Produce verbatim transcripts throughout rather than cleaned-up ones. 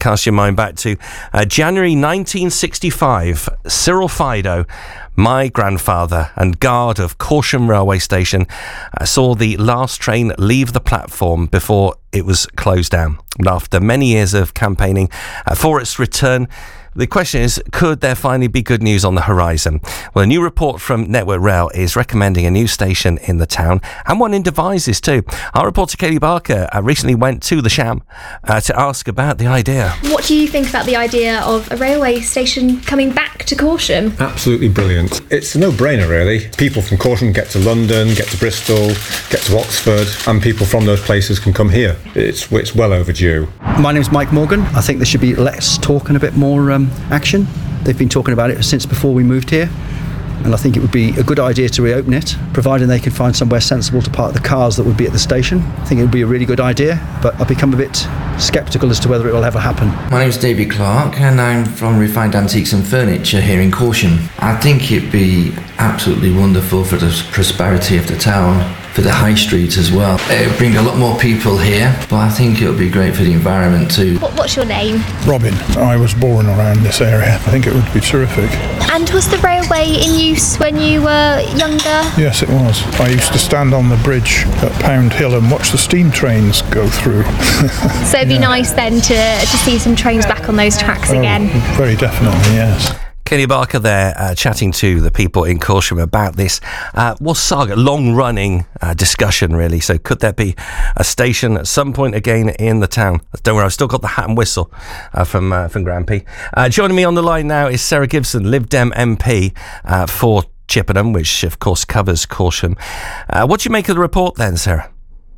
cast your mind back to uh, January nineteen sixty-five. Cyril Fido, my grandfather and guard of Corsham Railway Station, uh, saw the last train leave the platform before it was closed down. And after many years of campaigning uh, for its return, the question is, could there finally be good news on the horizon? Well, a new report from Network Rail is recommending a new station in the town, and one in Devizes too. Our reporter Katie Barker uh, recently went to the Sham uh, to ask about the idea. What do you think about the idea of a railway station coming back to Corsham? Absolutely brilliant. It's a no-brainer, really. People from Corsham get to London, get to Bristol, get to Oxford, and people from those places can come here. It's, it's well overdue. My name's Mike Morgan. I think there should be less talk and a bit more um, action. They've been talking about it since before we moved here, and I think it would be a good idea to reopen it, providing they can find somewhere sensible to park the cars that would be at the station. I think it would be a really good idea, but I've become a bit sceptical as to whether it will ever happen. My name's David Clark, and I'm from Refined Antiques and Furniture here in Corsham. I think it'd be absolutely wonderful for the prosperity of the town, for the high street as well. It would bring a lot more people here, but I think it would be great for the environment too. What, what's your name? Robin. I was born around this area. I think it would be terrific. And was the railway in use when you were younger? Yes, it was. I used to stand on the bridge at Pound Hill and watch the steam trains go through. So it'd be yeah. nice then to, to see some trains back on those tracks oh, again. Very definitely, yes. Katie Barker there, uh, chatting to the people in Corsham about this uh, well, saga, long-running uh, discussion, really. So could there be a station at some point again in the town? Don't worry, I've still got the hat and whistle uh, from uh, from Grand P. Uh, joining me on the line now is Sarah Gibson, Lib Dem M P uh, for Chippenham, which of course covers Corsham. Uh, what do you make of the report then, Sarah?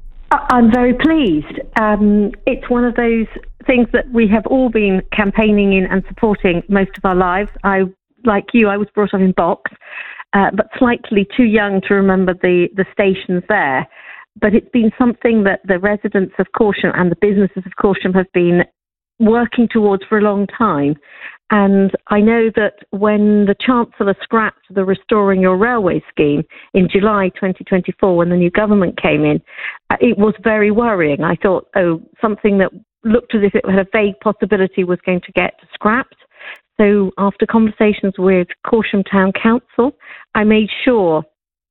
I'm very pleased. Um, it's one of those things that we have all been campaigning in and supporting most of our lives. I, like you, I was brought up in Box, uh, but slightly too young to remember the, the stations there. But it's been something that the residents of Corsham and the businesses of Corsham have been working towards for a long time. And I know that when the Chancellor scrapped the Restoring Your Railway scheme in July twenty twenty-four, when the new government came in, uh, it was very worrying. I thought, oh, something that looked as if it had a vague possibility was going to get scrapped. So after conversations with Corsham Town Council, I made sure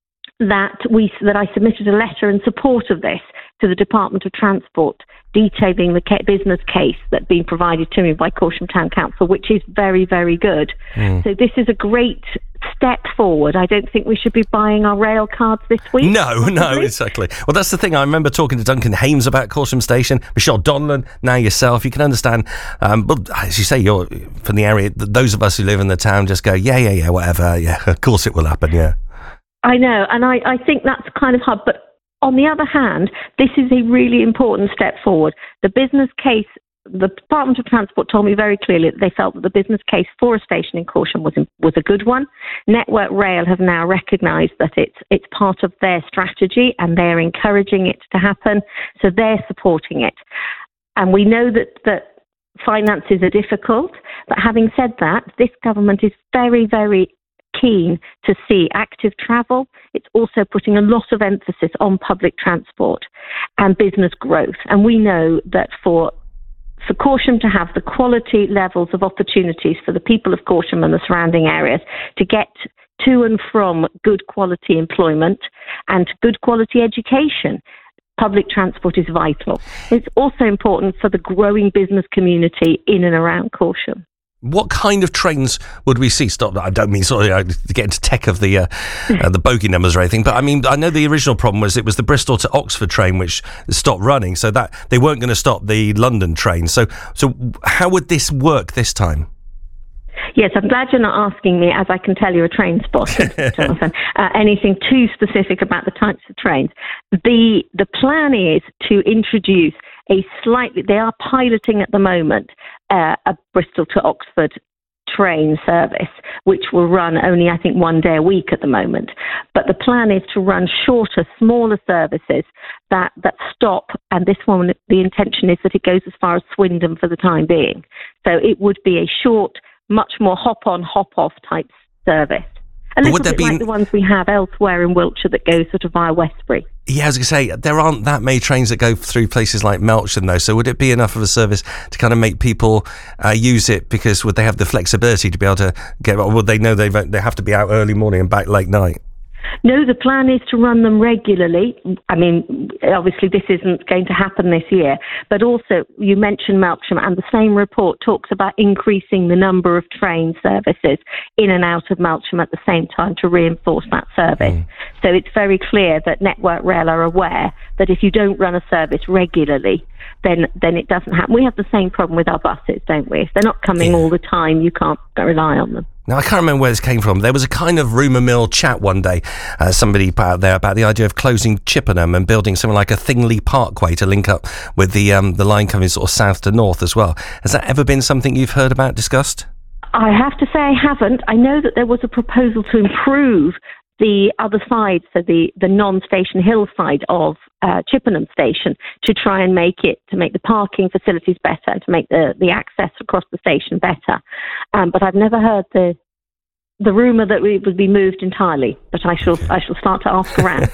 that we that I submitted a letter in support of this to the Department of Transport, detailing the ca- business case that's been provided to me by Corsham Town Council, which is very, very good. Mm. So this is a great step forward. I don't think we should be buying our rail cards this week. No, possibly. no, exactly. Well, that's the thing. I remember talking to Duncan Hames about Corsham Station, Michelle Donlan, now yourself. You can understand, um, but as you say, you're from the area. Those of us who live in the town just go, yeah, yeah, yeah, whatever. Yeah, of course it will happen, yeah. I know, and I, I think that's kind of hard, but on the other hand, this is a really important step forward. The business case, the Department of Transport told me very clearly that they felt that the business case for a station in Corsham was was a good one. Network Rail have now recognised that it's it's part of their strategy and they're encouraging it to happen, so they're supporting it. And we know that, that finances are difficult, but having said that, this government is very, very keen to see active travel. It's also putting a lot of emphasis on public transport and business growth. And we know that for for Corsham to have the quality levels of opportunities for the people of Corsham and the surrounding areas to get to and from good quality employment and good quality education, public transport is vital. It's also important for the growing business community in and around Corsham. What kind of trains would we see? Stop. I don't mean sort of to get into tech of the uh, uh, the bogey numbers or anything, but I mean I know the original problem was it was the Bristol to Oxford train which stopped running, so that they weren't going to stop the London train. So so how would this work this time? Yes, I'm glad you're not asking me, as I can tell you're a train spotter, Jonathan, uh, anything too specific about the types of trains. The the plan is to introduce a slightly, they are piloting at the moment uh, a Bristol to Oxford train service, which will run only, I think, one day a week at the moment. But the plan is to run shorter, smaller services that, that stop, and this one, the intention is that it goes as far as Swindon for the time being. So it would be a short, much more hop-on, hop-off type service. A little would there bit be like the ones we have elsewhere in Wiltshire that go sort of via Westbury. Yeah, I was going to say, there aren't that many trains that go through places like Melksham, though, so would it be enough of a service to kind of make people uh, use it, because would they have the flexibility to be able to get, or would they know they they have to be out early morning and back late night? No, the plan is to run them regularly. I mean, obviously this isn't going to happen this year, but also you mentioned Melksham, and the same report talks about increasing the number of train services in and out of Melksham at the same time to reinforce that service. Mm. So it's very clear that Network Rail are aware that if you don't run a service regularly, then then it doesn't happen. We have the same problem with our buses, don't we? If they're not coming yeah. all the time, you can't rely on them. Now, I can't remember where this came from. There was a kind of rumour mill chat one day, uh, somebody put out there about the idea of closing Chippenham and building something like a Thingley Parkway to link up with the um, the line coming sort of south to north as well. Has that ever been something you've heard about, discussed? I have to say I haven't. I know that there was a proposal to improve the other side, so the, the non-Station Hill side of uh, Chippenham Station, to try and make it, to make the parking facilities better, to make the, the access across the station better. Um, but I've never heard the the rumour that it would be moved entirely, but I shall okay. I shall start to ask around.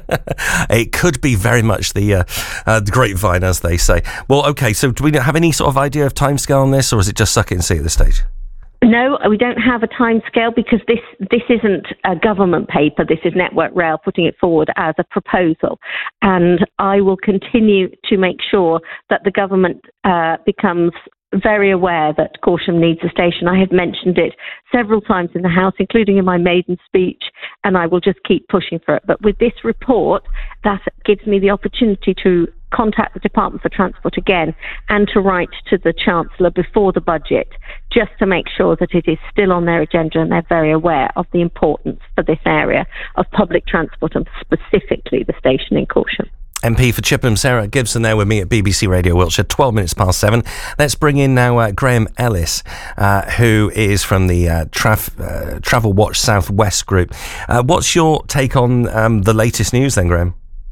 It could be very much the, uh, uh, the grapevine, as they say. Well, okay, so do we have any sort of idea of timescale on this, or is it just suck it and see at this stage? No, we don't have a timescale, because this this isn't a government paper. This is Network Rail putting it forward as a proposal. And I will continue to make sure that the government uh, becomes very aware that Corsham needs a station. I have mentioned it several times in the House, including in my maiden speech, and I will just keep pushing for it. But with this report, that gives me the opportunity to contact the Department for Transport again and to write to the Chancellor before the budget, just to make sure that it is still on their agenda and they're very aware of the importance for this area of public transport, and specifically the station in Corsham. M P for Chippenham, Sarah Gibson, there with me at B B C Radio Wiltshire, twelve minutes past seven. Let's bring in now uh, Graham Ellis, uh, who is from the uh, Traf- uh, Travel Watch South West group. Uh, what's your take on um, the latest news then, Graham?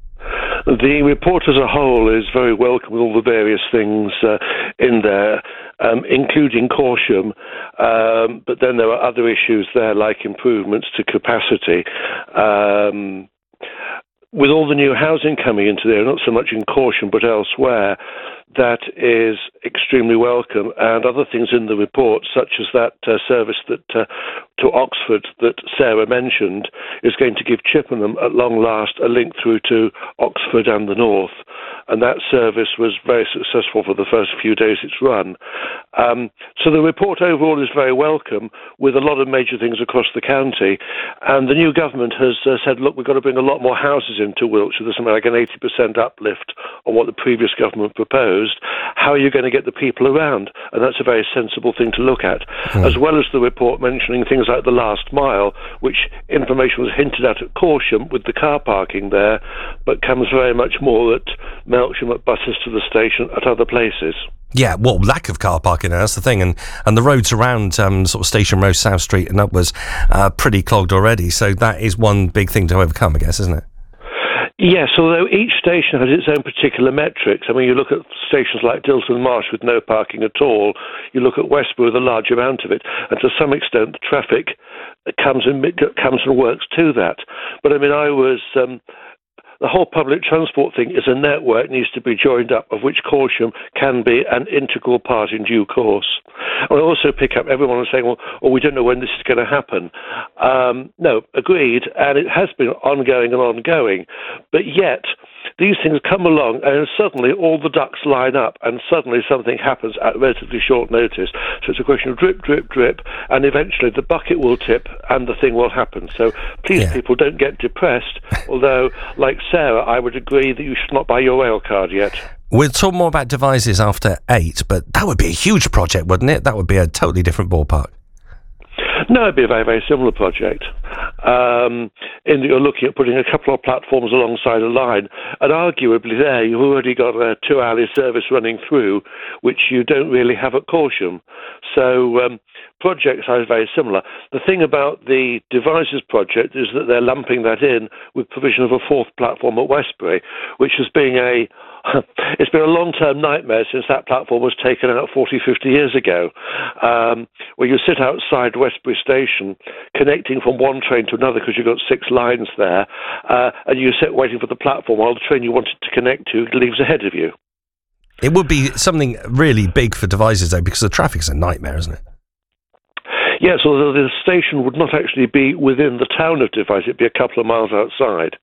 The report as a whole is very welcome, with all the various things uh, in there, um, including Corsham, um, but then there are other issues there, like improvements to capacity. Um, with all the new housing coming into there, not so much in Corsham but elsewhere, that is extremely welcome, and other things in the report, such as that uh, service that uh, to Oxford that Sarah mentioned, is going to give Chippenham at long last a link through to Oxford and the north, and that service was very successful for the first few days it's run. Um, so the report overall is very welcome, with a lot of major things across the county, and the new government has uh, said, look, we've got to bring a lot more houses into Wiltshire. There's something like an eighty percent uplift on what the previous government proposed. How are you going to get the people around? And that's a very sensible thing to look at, mm. as well as the report mentioning things like the last mile, which information was hinted at at Corsham with the car parking there, but comes very much more at Melksham, at buses to the station, at other places. Yeah, well, lack of car parking, that's the thing, and and the roads around um, sort of Station Road, South Street and upwards are pretty clogged already, so that is one big thing to overcome, I guess, isn't it? Yes, although each station has its own particular metrics. I mean, you look at stations like Dilton Marsh with no parking at all, you look at Westbury with a large amount of it, and to some extent the traffic comes and, comes and works to that. But I mean, I was... Um, The whole public transport thing is a network, needs to be joined up, of which Corsham can be an integral part in due course. I also pick up everyone saying, well, oh, we don't know when this is going to happen. Um, no, agreed, and it has been ongoing and ongoing. But yet, these things come along and suddenly all the ducks line up and suddenly something happens at relatively short notice. So it's a question of drip, drip, drip, and eventually the bucket will tip and the thing will happen. So please, yeah. people, don't get depressed, although, like Sarah, I would agree that you should not buy your rail card yet. We'll talk more about devices after eight, but that would be a huge project, wouldn't it? That would be a totally different ballpark. No, it'd be a very, very similar project. Um, in that you're looking at putting a couple of platforms alongside a line, and arguably there you've already got a two-hourly service running through, which you don't really have at Corsham. So um, projects are very similar. The thing about the devices project is that they're lumping that in with provision of a fourth platform at Westbury, which has been a it's been a long-term nightmare since that platform was taken out forty, fifty years ago, um, where you sit outside Westbury Station, connecting from one train to another because you've got six lines there, uh, and you sit waiting for the platform while the train you wanted to connect to leaves ahead of you. It would be something really big for Devizes, though, because the traffic's a nightmare, isn't it? Yes, although the station would not actually be within the town of Devizes, it'd be a couple of miles outside.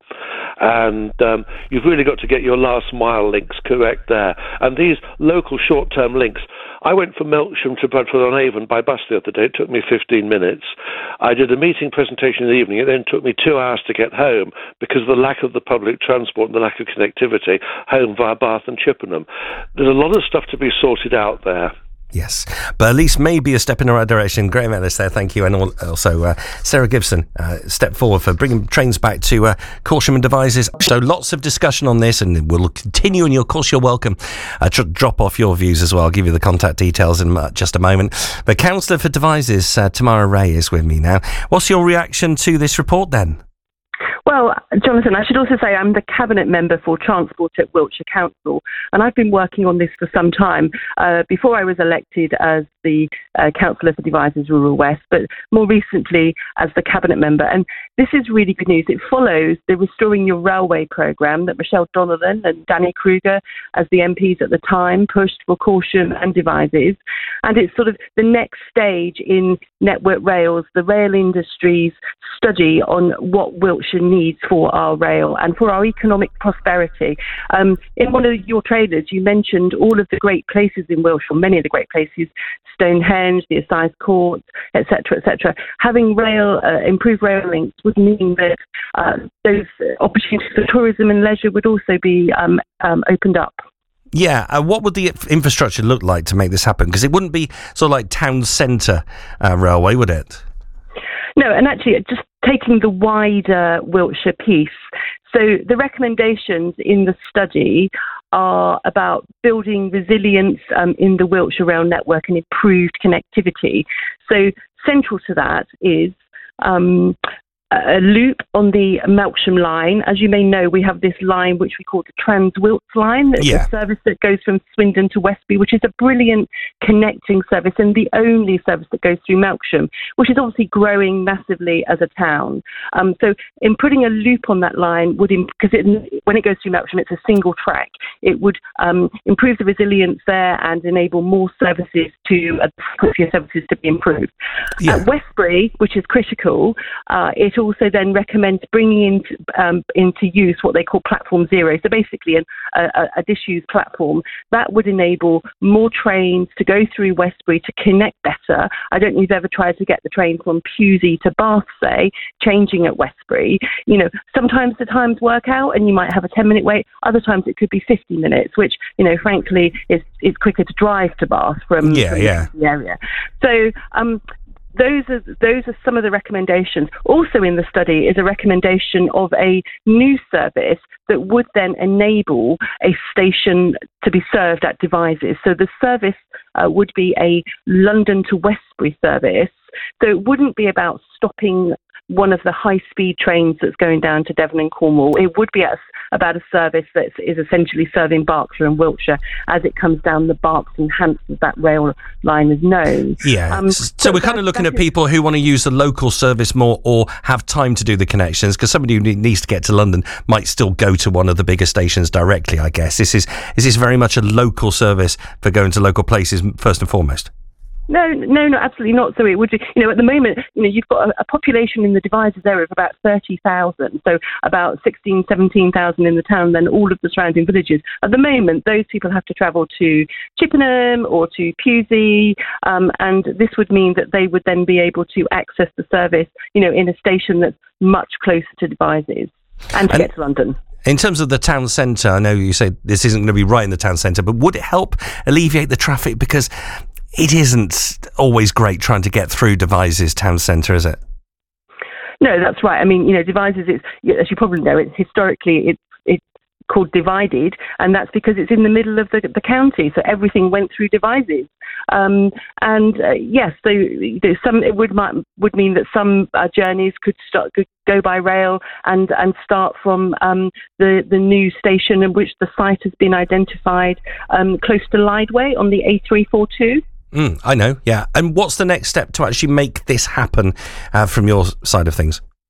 And um, you've really got to get your last mile links correct there. And these local short-term links, I went from Melksham to Bradford-on-Avon by bus the other day. It took me fifteen minutes. I did a meeting presentation in the evening. It then took me two hours to get home because of the lack of the public transport and the lack of connectivity home via Bath and Chippenham. There's a lot of stuff to be sorted out there. Yes, but at least maybe a step in the right direction. Graham Ellis there, thank you. And also uh, Sarah Gibson, uh, step forward for bringing trains back to uh, Corsham and Devizes. So lots of discussion on this, and we'll continue, and of course you're welcome uh, to drop off your views as well. I'll give you the contact details in uh, just a moment. But Councillor for Devizes, uh, Tamara Ray, is with me now. What's your reaction to this report then? Well, Jonathan, I should also say I'm the Cabinet Member for Transport at Wiltshire Council, and I've been working on this for some time, uh, before I was elected as the uh, Councillor for Devizes Rural West, but more recently as the Cabinet Member. And this is really good news. It follows the Restoring Your Railway programme that Michelle Donnellan and Danny Kruger, as the M Ps at the time, pushed for Corsham and Devizes. And it's sort of the next stage in Network Rails, the rail industry's study on what Wiltshire needs for our rail and for our economic prosperity. Um, in one of your trailers, you mentioned all of the great places in Wiltshire, many of the great places, Stonehenge, the Assize Court, et cetera, et cetera. Having rail, uh, improved rail links would mean that uh, those opportunities for tourism and leisure would also be um, um, opened up. Yeah, uh, what would the infrastructure look like to make this happen? Because it wouldn't be sort of like town centre uh, railway, would it? No, and actually, just taking the wider Wiltshire piece. So the recommendations in the study are about building resilience um, in the Wiltshire rail network and improved connectivity. So central to that is um, a loop on the Melksham line. As you may know, we have this line which we call the Trans-Wilts line. It's yeah. a service that goes from Swindon to Westbury, which is a brilliant connecting service and the only service that goes through Melksham, which is obviously growing massively as a town. Um, so in putting a loop on that line would, because it, when it goes through Melksham, it's a single track. It would um, improve the resilience there and enable more services to, uh, frequency of services to be improved. Yeah. At Westbury, which is critical, uh, it also then recommends bringing into, um, into use what they call Platform Zero. So basically an, a, a disused platform that would enable more trains to go through Westbury to connect better. I don't know if you've ever tried to get the train from Pewsey to Bath, say, changing at Westbury. You know, sometimes the times work out and you might have a ten minute wait. Other times it could be fifty minutes, which, you know, frankly is, is quicker to drive to Bath from, yeah, from yeah. the area. So, um, Those are those are some of the recommendations. Also in the study is a recommendation of a new service that would then enable a station to be served at Devizes. So the service uh, would be a London to Westbury service. So it wouldn't be about stopping one of the high-speed trains that's going down to Devon and Cornwall. It would be a, about a service that is essentially serving Berkshire and Wiltshire as it comes down the Berks and Hants, as that rail line is known. Yeah, um, so, so we're kind of looking at people who want to use the local service more or have time to do the connections, because somebody who needs to get to London might still go to one of the bigger stations directly, I guess. This is, is this very much a local service for going to local places first and foremost? No, no, no, absolutely not. So it would, you know, at the moment, you know, you've got a, a population in the Devizes area of about thirty thousand, so about sixteen, seventeen thousand in the town, then all of the surrounding villages. At the moment, those people have to travel to Chippenham or to Pewsey, um, and this would mean that they would then be able to access the service, you know, in a station that's much closer to Devizes and to and- get to London. In terms of the town centre, I know you say this isn't going to be right in the town centre, but would it help alleviate the traffic? Because it isn't always great trying to get through Devizes town centre, is it? No, that's right. I mean, you know, Devizes, it's, as you probably know, it's historically it's it's called Divided, and that's because it's in the middle of the, the county, so everything went through Devizes. Um, and uh, yes, so some it would might, would mean that some uh, journeys could start could go by rail and and start from um, the the new station in which the site has been identified um, close to Lydway on the A three forty-two. Mm, I know, yeah. And what's the next step to actually make this happen uh, from your side of things?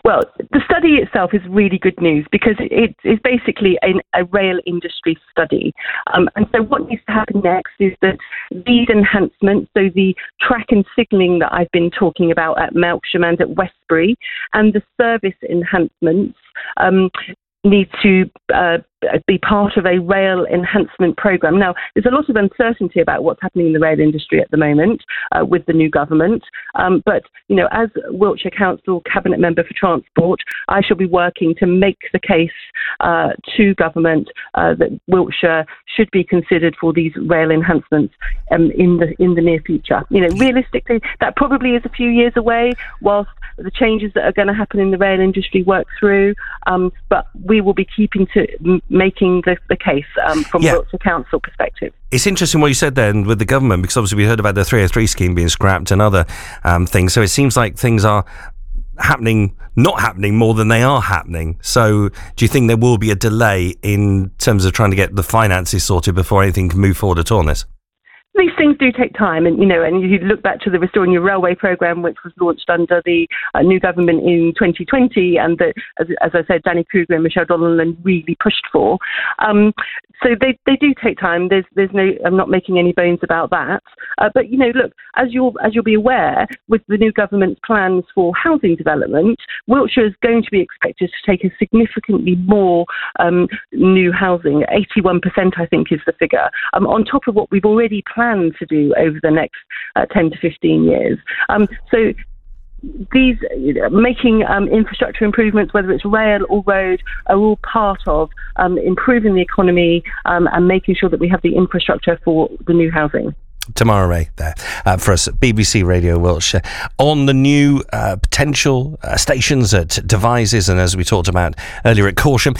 Well, the study itself is really good news because it is basically an, a rail industry study. Um, and so what needs to happen next is that these enhancements, so the track and signalling that I've been talking about at Melksham and at Westbury, and the service enhancements, um, need to uh, be part of a rail enhancement programme. Now, there's a lot of uncertainty about what's happening in the rail industry at the moment uh, with the new government. Um, but, you know, as Wiltshire Council Cabinet Member for Transport, I shall be working to make the case uh, to government uh, that Wiltshire should be considered for these rail enhancements um, in the in the near future. You know, realistically, that probably is a few years away, whilst the changes that are going to happen in the rail industry work through. Um, but we will be keeping to m- making the, the case um, from yeah. Wiltshire Council perspective. It's interesting what you said then with the government, because obviously we heard about the three oh three scheme being scrapped and other um, things. So it seems like things are happening, not happening more than they are happening. So do you think there will be a delay in terms of trying to get the finances sorted before anything can move forward at all on this? These things do take time, and you know, and you look back to the Restoring Your Railway programme, which was launched under the uh, new government in twenty twenty, and that, as, as I said, Danny Kruger and Michelle Donnellan really pushed for. Um, so they, they do take time. There's there's no, I'm not making any bones about that. Uh, but you know, look, as you'll as you'll be aware, with the new government's plans for housing development, Wiltshire is going to be expected to take a significantly more um, new housing. eighty-one percent, I think, is the figure, um, on top of what we've already planned to do over the next uh, ten to fifteen years. Um, so these uh, making um, infrastructure improvements, whether it's rail or road, are all part of um, improving the economy um, and making sure that we have the infrastructure for the new housing. Tamara Ray there uh, for us at B B C Radio Wiltshire on the new uh, potential uh, stations at Devizes and as we talked about earlier at Corsham.